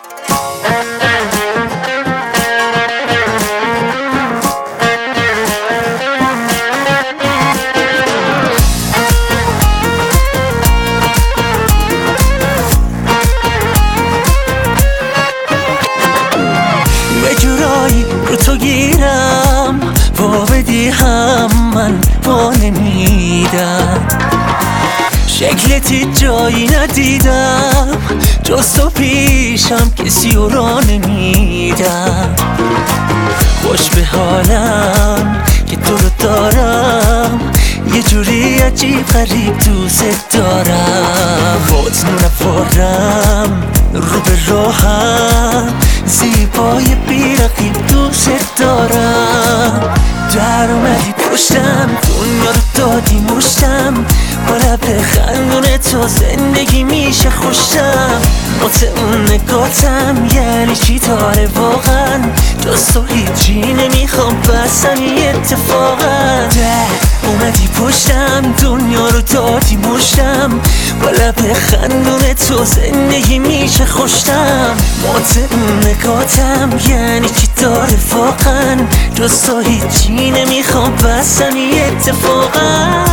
یه جورایی رو تو گیرم وا بدی هم من وا نمیدم شکلتی جایی ندیدم جز تو پیشم کسی را نمیدم خوش به حالم که تو رو دارم یه جوری عجیب غریب دوست دارم بات نفارم رو به راهم زیبای بی‌رقیب دوست دارم در اومدی پشتم دنیا رو دادی مشتم با لب خندون تو زندگی میشه خوشم مت اون نگاتم یعنی چی داره واقعا جز تو هیچی نمیخوام بس همین اتفاقا اومدی پشتم دنیا رو دادی مشتم با لب خندون تو زندگی میشه خوشم مت اون نگاتم یعنی چی داره واقعا جز تو هیچی نمیخوام بس همین اتفاقا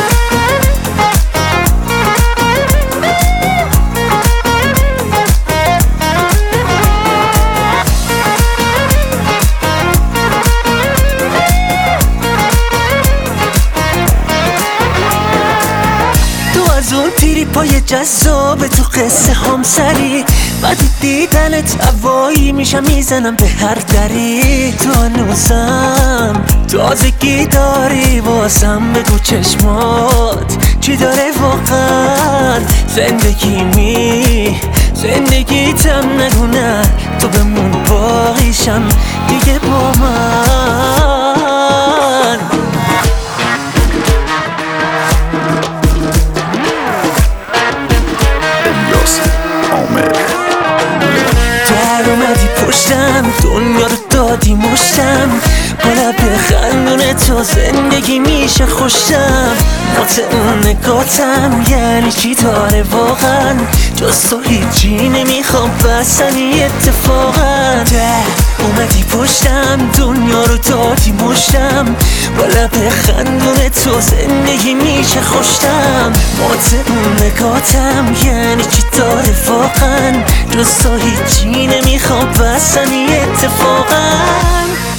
از اون تریپای جذاب تو قصه هم سری بعد دیدنت هوایی میشم میزنم به هر دری تو هنوزم تازگی داری واسم بگو چشمات چی داره واقعا زندگیتم نگو نه تو بمون باقیشم دیگه با من در اومدی پشتم دنیا رو دادی مشتم با لب خندون تو زندگی میشه خوشم مت اون نگاتم یعنی چی داره واقعا جز تو هیچی نمیخوام بس همین اتفاقا اومدی پشتم دنیا رو دادی مشتم با لب خندون تو زندگی میشه خوشم مت اون نگاتم یعنی چی داره واقعا جز تو هیچی نمیخوام بس همین اتفاقا